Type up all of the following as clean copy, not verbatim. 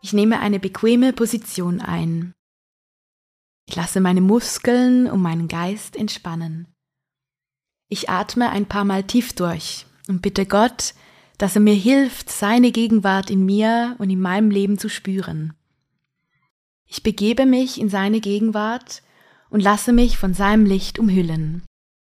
Ich nehme eine bequeme Position ein. Ich lasse meine Muskeln und meinen Geist entspannen. Ich atme ein paar Mal tief durch und bitte Gott, dass er mir hilft, seine Gegenwart in mir und in meinem Leben zu spüren. Ich begebe mich in seine Gegenwart und lasse mich von seinem Licht umhüllen.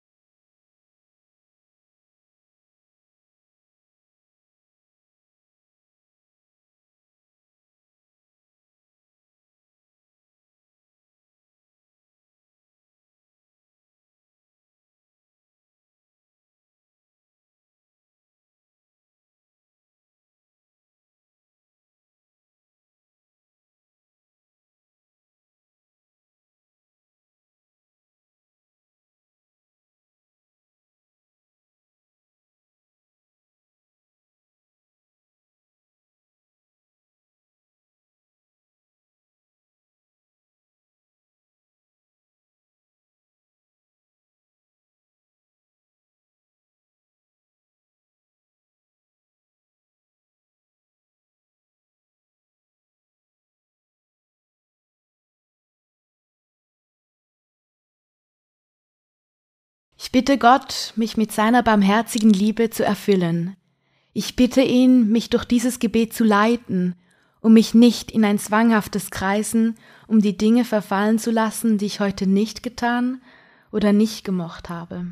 Ich bitte Gott, mich mit seiner barmherzigen Liebe zu erfüllen. Ich bitte ihn, mich durch dieses Gebet zu leiten, um mich nicht in ein zwanghaftes Kreisen um die Dinge verfallen zu lassen, die ich heute nicht getan oder nicht gemocht habe.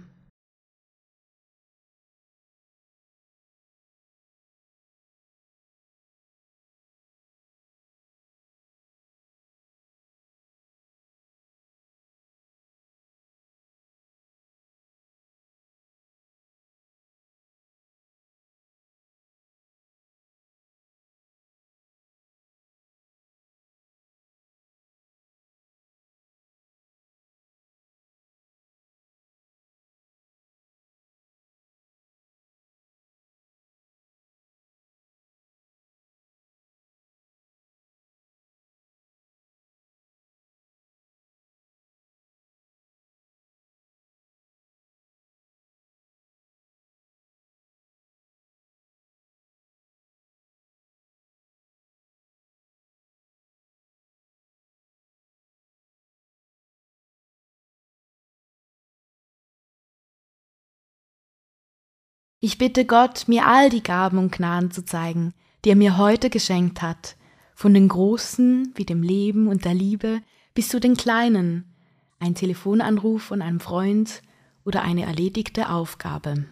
Ich bitte Gott, mir all die Gaben und Gnaden zu zeigen, die er mir heute geschenkt hat, von den großen wie dem Leben und der Liebe bis zu den kleinen, ein Telefonanruf von einem Freund oder eine erledigte Aufgabe.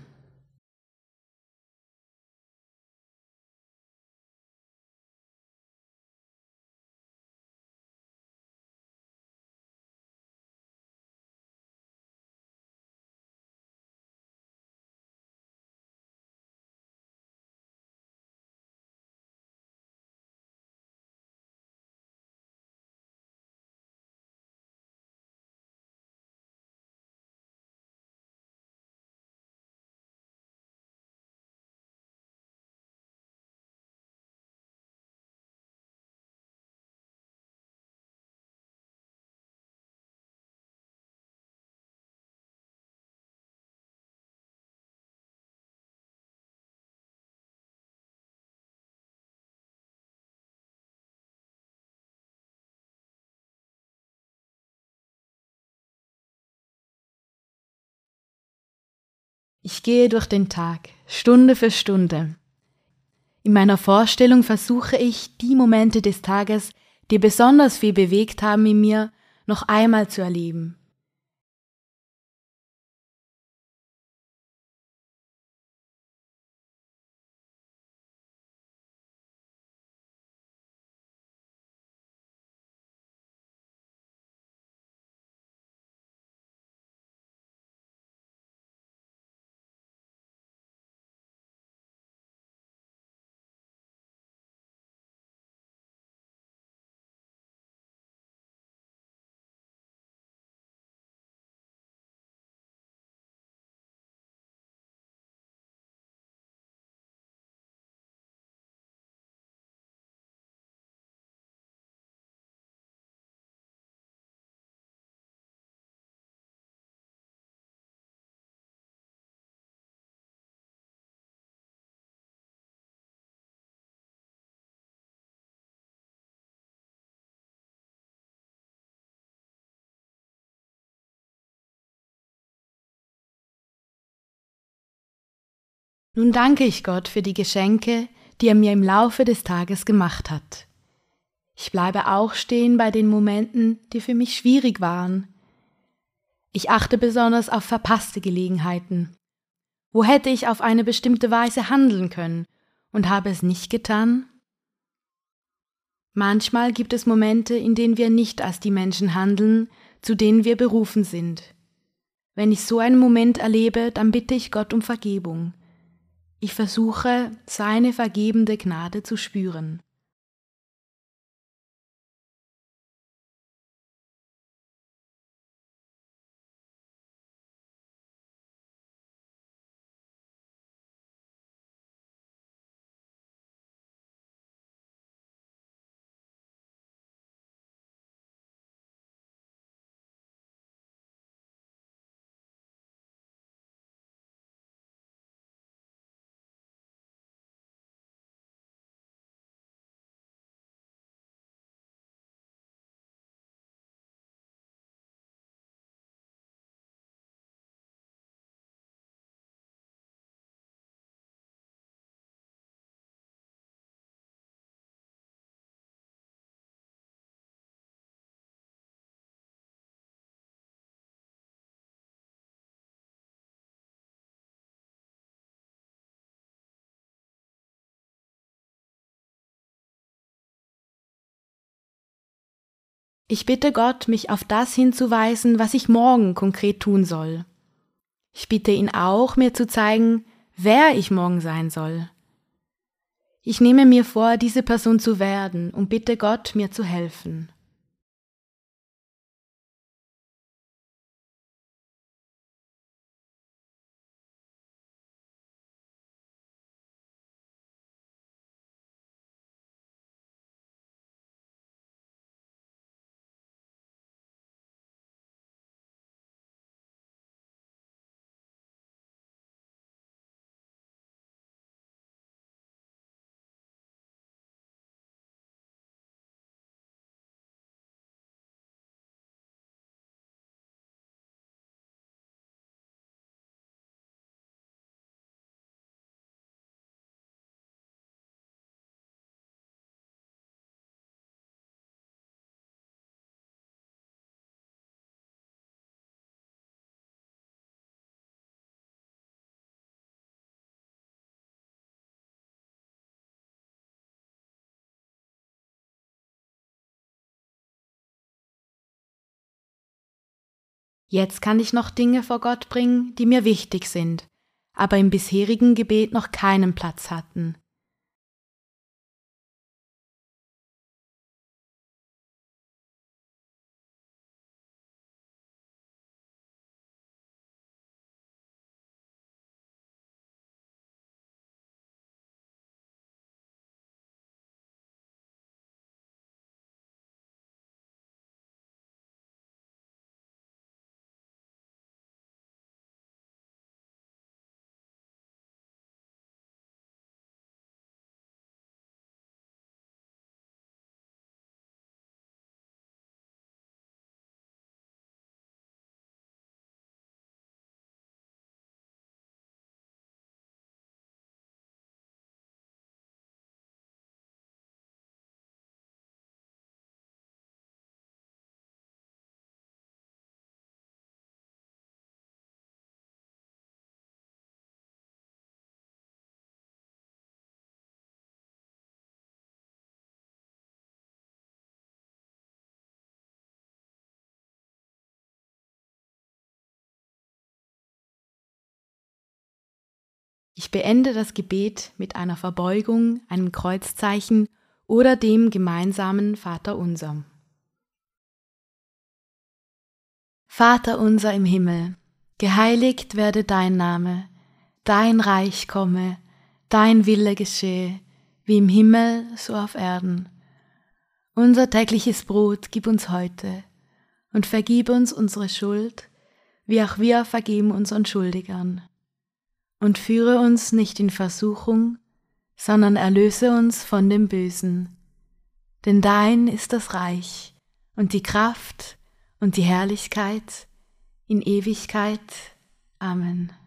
Ich gehe durch den Tag, Stunde für Stunde. In meiner Vorstellung versuche ich, die Momente des Tages, die besonders viel bewegt haben in mir, noch einmal zu erleben. Nun danke ich Gott für die Geschenke, die er mir im Laufe des Tages gemacht hat. Ich bleibe auch stehen bei den Momenten, die für mich schwierig waren. Ich achte besonders auf verpasste Gelegenheiten. Wo hätte ich auf eine bestimmte Weise handeln können und habe es nicht getan? Manchmal gibt es Momente, in denen wir nicht als die Menschen handeln, zu denen wir berufen sind. Wenn ich so einen Moment erlebe, dann bitte ich Gott um Vergebung. Ich versuche, seine vergebende Gnade zu spüren. Ich bitte Gott, mich auf das hinzuweisen, was ich morgen konkret tun soll. Ich bitte ihn auch, mir zu zeigen, wer ich morgen sein soll. Ich nehme mir vor, diese Person zu werden und bitte Gott, mir zu helfen. Jetzt kann ich noch Dinge vor Gott bringen, die mir wichtig sind, aber im bisherigen Gebet noch keinen Platz hatten. Ich beende das Gebet mit einer Verbeugung, einem Kreuzzeichen oder dem gemeinsamen Vaterunser. Vater unser im Himmel, geheiligt werde dein Name, dein Reich komme, dein Wille geschehe, wie im Himmel so auf Erden. Unser tägliches Brot gib uns heute und vergib uns unsere Schuld, wie auch wir vergeben unseren Schuldigern. Und führe uns nicht in Versuchung, sondern erlöse uns von dem Bösen. Denn dein ist das Reich und die Kraft und die Herrlichkeit in Ewigkeit. Amen.